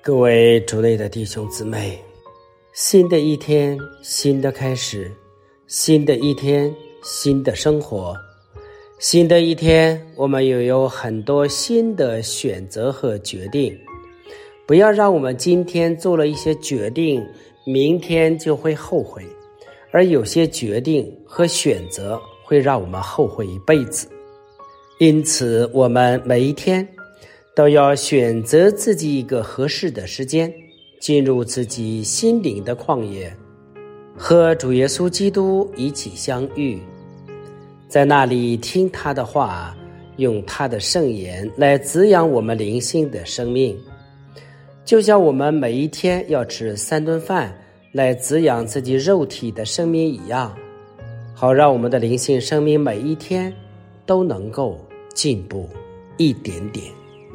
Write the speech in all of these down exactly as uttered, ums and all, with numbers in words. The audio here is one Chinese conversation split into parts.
各位主内的弟兄姊妹，新的一天，新的开始，新的一天，新的生活，新的一天，我们又有很多新的选择和决定。不要让我们今天做了一些决定，明天就会后悔，而有些决定和选择会让我们后悔一辈子。因此，我们每一天都要选择自己一个合适的时间，进入自己心灵的旷野，和主耶稣基督一起相遇，在那里听他的话，用他的圣言来滋养我们灵性的生命。就像我们每一天要吃三顿饭来滋养自己肉体的生命一样，好让我们的灵性生命每一天都能够进步一点点。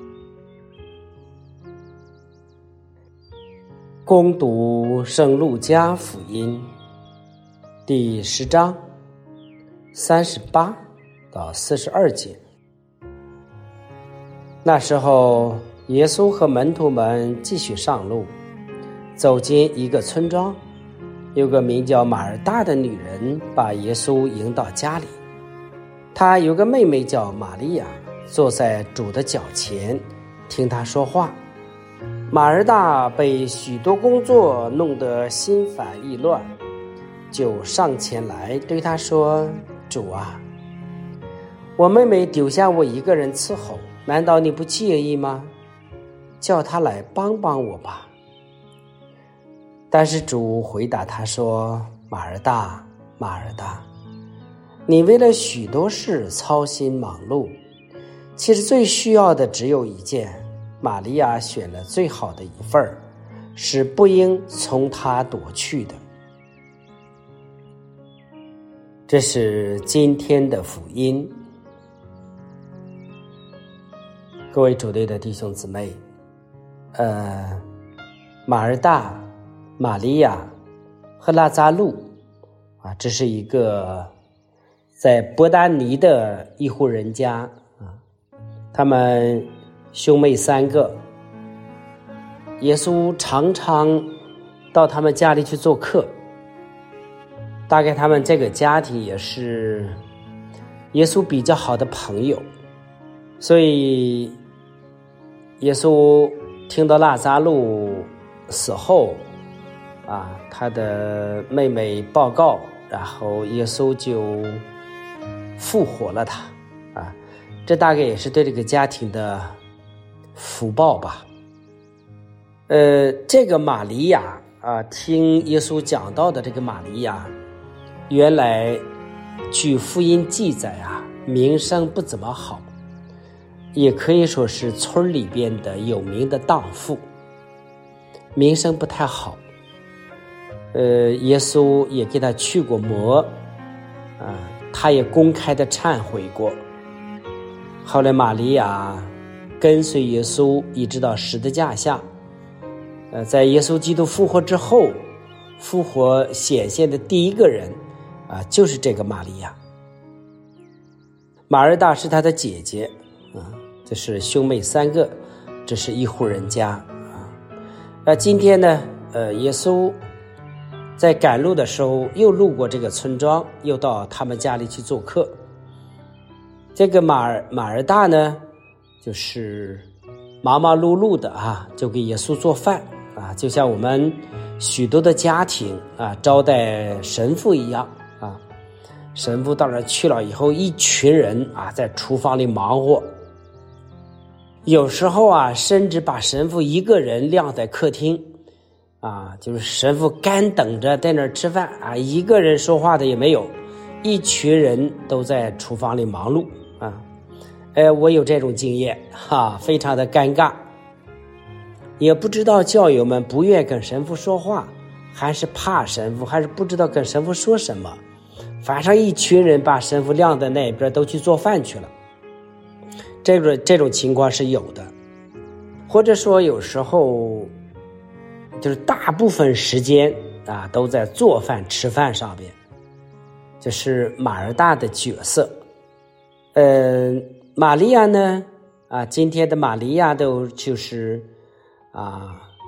恭读圣路加福音第十章三十八到四十二节。那时候，耶稣和门徒们继续上路，走进一个村庄，有个名叫马尔大的女人把耶稣迎到家里。她有个妹妹叫玛利亚，坐在主的脚前听他说话。马尔大被许多工作弄得心烦意乱，就上前来对他说：主啊，我妹妹丢下我一个人伺候，难道你不介意吗？叫她来帮帮我吧。但是主回答他说：马尔大，马尔大，你为了许多事操心忙碌，其实最需要的只有一件，玛利亚选了最好的一份，是不应从她夺去的。这是今天的福音。各位主内的弟兄姊妹，呃，马尔大、玛利亚和拉匝路啊，这是一个在伯达尼的一户人家啊，他们兄妹三个，耶稣常常到他们家里去做客，大概他们这个家庭也是耶稣比较好的朋友，所以耶稣听到拉匝路死后啊，他的妹妹报告，然后耶稣就复活了他啊，这大概也是对这个家庭的福报吧。呃，这个玛利亚啊，听耶稣讲到的这个玛利亚，原来据福音记载啊，名声不怎么好，也可以说是村里边的有名的荡妇，名声不太好。呃，耶稣也给他去过魔啊，他也公开的忏悔过。后来玛利亚跟随耶稣一直到十字架下，呃，在耶稣基督复活之后，复活显现的第一个人啊，就是这个玛利亚。马尔大是他的姐姐啊，这是兄妹三个，这是一户人家啊。那今天呢，呃，耶稣在赶路的时候又路过这个村庄，又到他们家里去做客。这个马尔马尔大呢，就是忙忙碌碌的啊，就给耶稣做饭啊，就像我们许多的家庭啊招待神父一样啊。神父到那去了以后，一群人啊在厨房里忙活，有时候啊甚至把神父一个人晾在客厅啊，就是神父干等着在那儿吃饭啊，一个人说话的也没有，一群人都在厨房里忙碌啊。呃，我有这种经验哈，非常的尴尬，也不知道教友们不愿跟神父说话，还是怕神父，还是不知道跟神父说什么，反正一群人把神父晾在那边都去做饭去了。这种这种情况是有的，或者说有时候就是大部分时间啊都在做饭吃饭上边，这是马尔大的角色。呃，玛利亚呢啊，今天的玛利亚都就是啊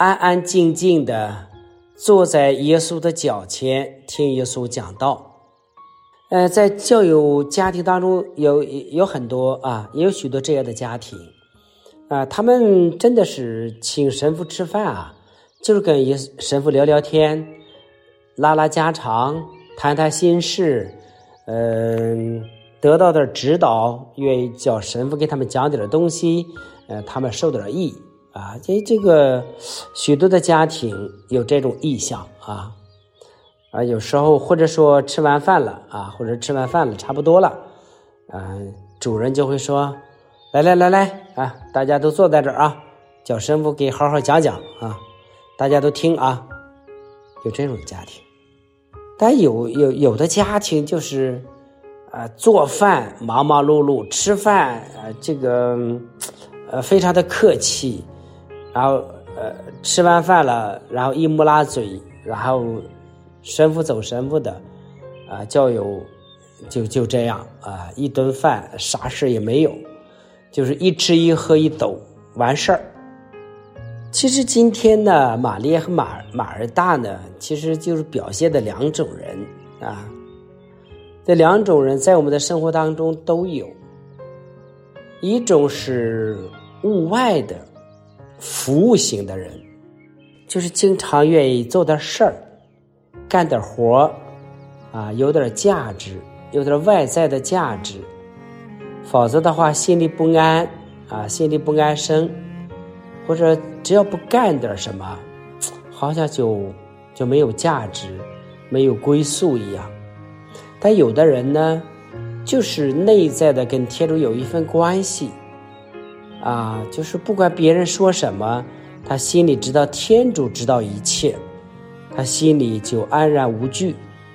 安安静静的坐在耶稣的脚前听耶稣讲道。呃，在教友家庭当中有有很多啊，也有许多这样的家庭啊，他们真的是请神父吃饭啊，就是跟耶神父聊聊天，拉拉家常，谈谈心事，嗯、呃，得到点指导，愿意叫神父给他们讲点东西，呃，他们受点益啊。这这个许多的家庭有这种意向啊。啊，有时候或者说吃完饭了啊，或者吃完饭了差不多了，啊，主人就会说，来来来来啊，大家都坐在这儿啊，叫神父给好好讲讲啊，大家都听啊，有这种家庭。但有有有的家庭就是啊，做饭忙忙碌碌，吃饭啊，这个呃非常的客气，然后呃吃完饭了，然后一木拉嘴，然后神父走神父的，啊，教友就就这样啊，一顿饭啥事也没有，就是一吃一喝一抖完事儿。其实今天呢，玛利亚和马马尔大呢，其实就是表现的两种人啊。这两种人在我们的生活当中都有，一种是物外的服务型的人，就是经常愿意做点事儿。干点活啊，有点价值，有点外在的价值，否则的话心里不安啊，心里不安生，或者只要不干点什么，好像就就没有价值，没有归宿一样。但有的人呢，就是内在的跟天主有一份关系啊，就是不管别人说什么，他心里知道天主知道一切，他心里就安然无惧。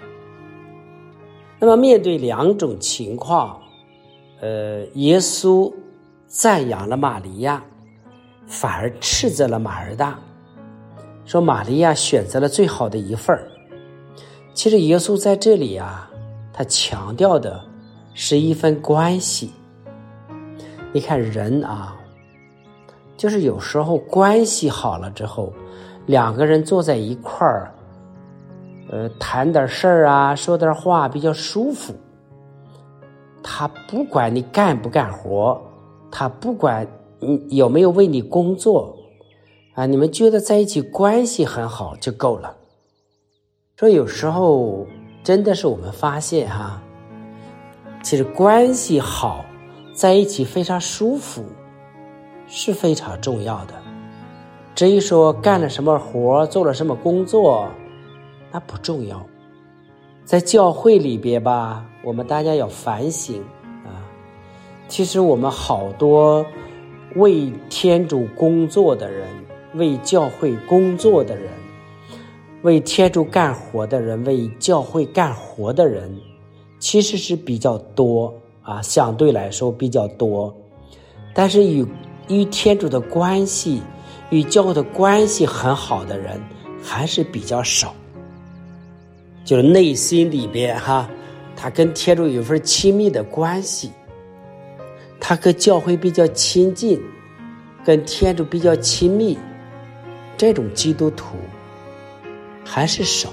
那么面对两种情况，呃，耶稣赞扬了玛利亚，反而斥责了马尔大，说玛利亚选择了最好的一份。其实耶稣在这里啊，他强调的是一份关系。你看人啊，就是有时候关系好了之后，两个人坐在一块儿，呃，谈点事儿啊，说点话比较舒服。他不管你干不干活，他不管你有没有为你工作啊，你们觉得在一起关系很好就够了。所以有时候真的是我们发现哈，其实关系好，在一起非常舒服，是非常重要的。至于说干了什么活，做了什么工作，那不重要。在教会里边吧，我们大家要反省啊。其实我们好多为天主工作的人，为教会工作的人，为天主干活的人，为教会干活的人，其实是比较多啊，相对来说比较多。但是与与天主的关系，与教会的关系很好的人还是比较少。就是内心里边哈，他跟天主有一份亲密的关系，他跟教会比较亲近，跟天主比较亲密，这种基督徒还是少。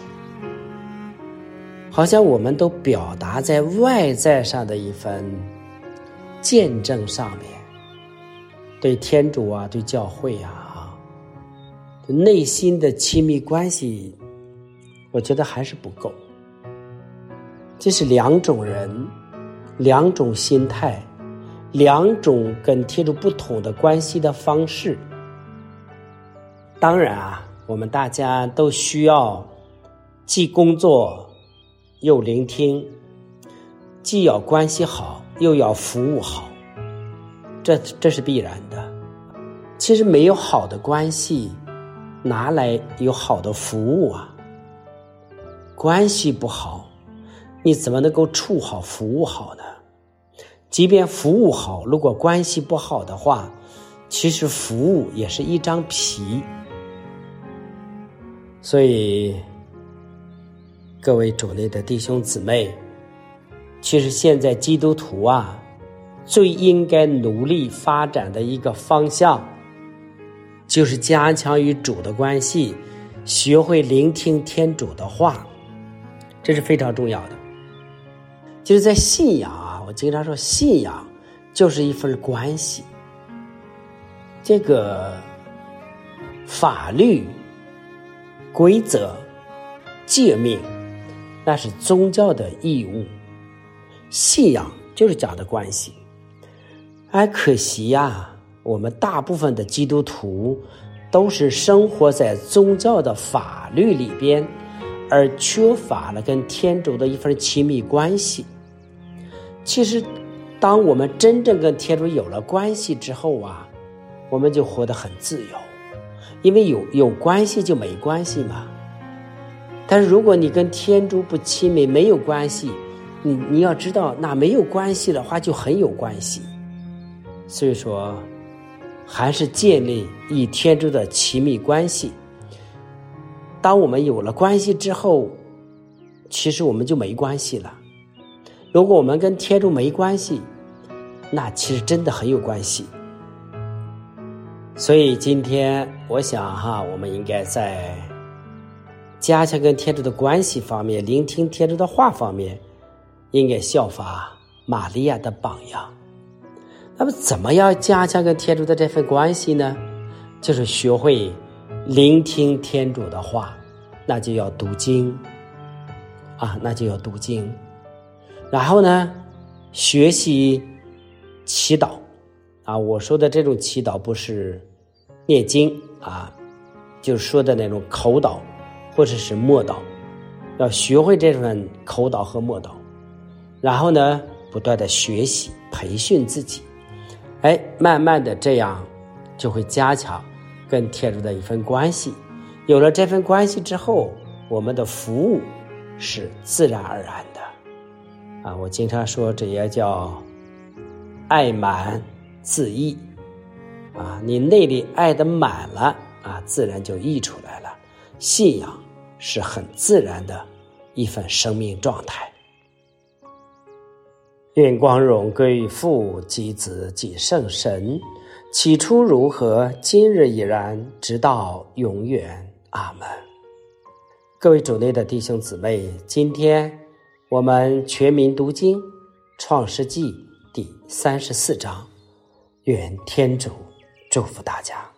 好像我们都表达在外在上的一份见证上面，对天主啊，对教会啊，内心的亲密关系，我觉得还是不够。这是两种人，两种心态，两种跟天主不同的关系的方式。当然啊，我们大家都需要既工作又聆听，既要关系好又要服务好，这这是必然的。其实没有好的关系，拿来有好的服务啊？关系不好，你怎么能够处好服务好呢？即便服务好，如果关系不好的话，其实服务也是一张皮。所以各位主内的弟兄姊妹，其实现在基督徒啊，最应该努力发展的一个方向， 就是加强与主的关系，学会聆听天主的话，这是非常重要的。就是在信仰啊，我经常说信仰就是一份关系。这个法律、规则、诫命，那是宗教的义务，信仰就是讲的关系。而可惜呀、啊，我们大部分的基督徒都是生活在宗教的法律里边，而缺乏了跟天主的一份亲密关系。其实当我们真正跟天主有了关系之后啊，我们就活得很自由，因为有有关系就没关系嘛。但是如果你跟天主不亲密，没有关系，你你要知道，那没有关系的话就很有关系。所以说还是建立与天主的亲密关系。当我们有了关系之后，其实我们就没关系了。如果我们跟天主没关系，那其实真的很有关系。所以今天我想哈，我们应该在加强跟天主的关系方面，聆听天主的话方面，应该效法玛利亚的榜样。那么怎么样加强跟天主的这份关系呢？就是学会聆听天主的话，那就要读经啊，那就要读经。然后呢，学习祈祷啊，我说的这种祈祷不是念经啊，就是说的那种口祷或者是默祷，要学会这份口祷和默祷。然后呢，不断的学习培训自己，哎，慢慢的这样就会加强跟天主的一份关系。有了这份关系之后，我们的服务是自然而然的啊。我经常说这也叫爱满自溢啊，你内里爱的满了啊，自然就溢出来了。信仰是很自然的一份生命状态。愿光荣归于父及子及圣神，起初如何，今日已然，直到永远。阿们。各位主内的弟兄姊妹，今天我们全民读经创世纪第三十四章，愿天主祝福大家。